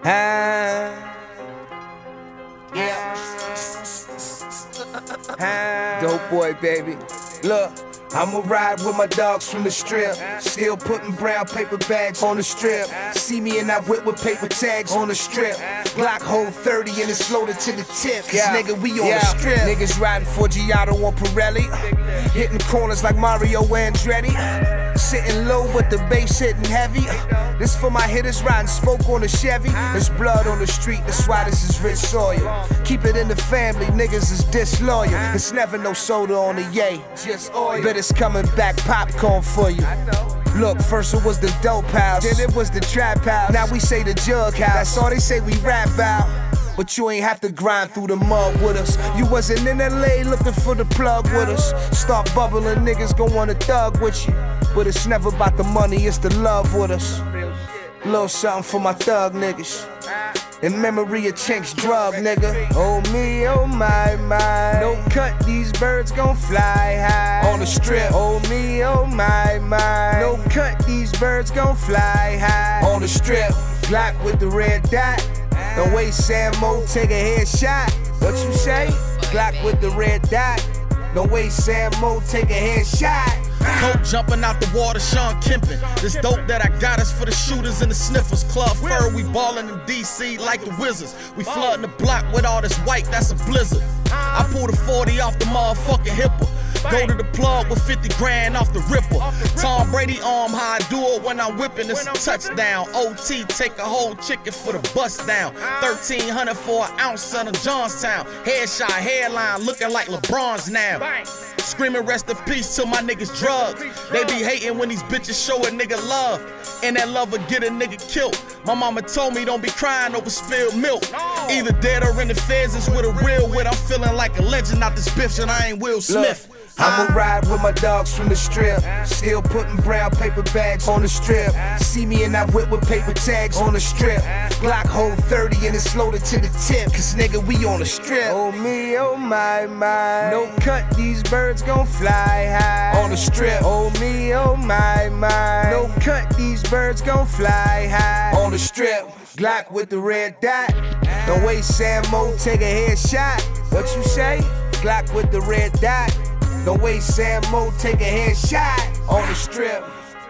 Dope boy, baby. Look, I'ma ride with my dogs from the strip. Still putting brown paper bags on the strip. See me in that whip with paper tags on the strip. Glock hold 30 and it's loaded to the tip. Cause nigga, we on the strip. Niggas riding for Giotto on Pirelli. Hitting corners like Mario Andretti. Sitting low but the bass hitting heavy. This for my hitters riding smoke on the Chevy. There's blood on the street, that's why this is rich soil. Keep it in the family, niggas is disloyal. It's never no soda on the yay, just oil. But it's coming back popcorn for you. Look, first it was the dope house, then it was the trap house. Now we say the jug house, that's all they say we rap about. But you ain't have to grind through the mud with us. You wasn't in LA looking for the plug with us. Start bubbling, niggas gon' wanna thug with you. But it's never about the money, it's the love with us. Little something for my thug niggas. In memory of Chink's drug, nigga. Oh me, oh my. No cut, these birds gon' fly high. On the strip. Oh me, oh my. No cut, these birds gon' fly high. On the strip. Glock with the red dot. Don't waste Sammo, take a headshot. What you say? Glock with the red dot. Don't waste Sammo, take a headshot. Coke jumping out the water, Sean Kempin. This dope that I got is for the shooters and the sniffers. Club Fur, we ballin' in DC like the Wizards. We floodin' the block with all this white, that's a blizzard. I pulled a 40 off the motherfucking hipper. Go to the plug with 50 grand off the ripper. Tom Brady arm, how I do it when I'm whipping, it's a touchdown. OT, take a whole chicken for the bust down. 1,300 for an ounce out of Johnstown. Headshot, headline, looking like LeBron's now. Screaming rest in peace to my niggas drugs. They be hating when these bitches show a nigga love. And that love will get a nigga killed. My mama told me don't be crying over spilled milk. Either dead or in the feds is with a real wit. I'm feeling like a legend out this bitch and I ain't Will Smith. I'ma ride with my dogs from the strip. Still putting brown paper bags on the strip. See me in that whip with paper tags on the strip. Glock hold 30 and it's loaded to the tip. Cause nigga, we on the strip. Oh me, oh my. No cut, these birds gon' fly high. On the strip. Oh me, oh my. No cut, these birds gon' fly high. On the strip. Glock with the red dot. Don't waste Sammo, take a headshot. What you say? Glock with the red dot. Don't waste Sammo, take a headshot. On the strip.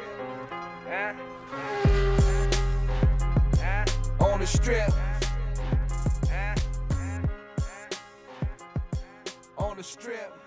On the strip. On the strip.